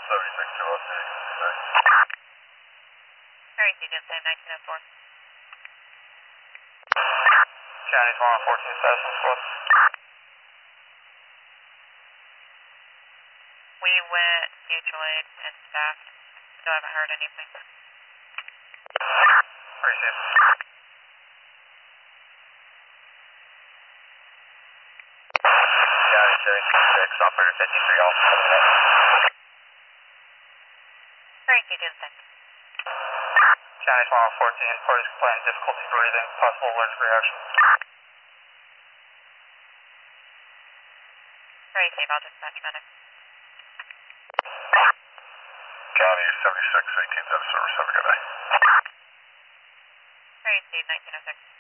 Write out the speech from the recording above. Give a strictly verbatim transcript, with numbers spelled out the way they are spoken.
seventy-six to us. Very good, same nineteen oh four. Chinese one fourteen thousand squad. We went mutual aid and staff. Still haven't heard anything. Appreciate it. County seventy-six, operator fifty-three, all coming in. Very good, same. Chinese one fourteen, parties complaining difficulty breathing, possible allergic reaction. Very safe, I'll dispatch medic. County seventy-six, eighteenth out of service, have a good day. Very safe, nineteen oh six.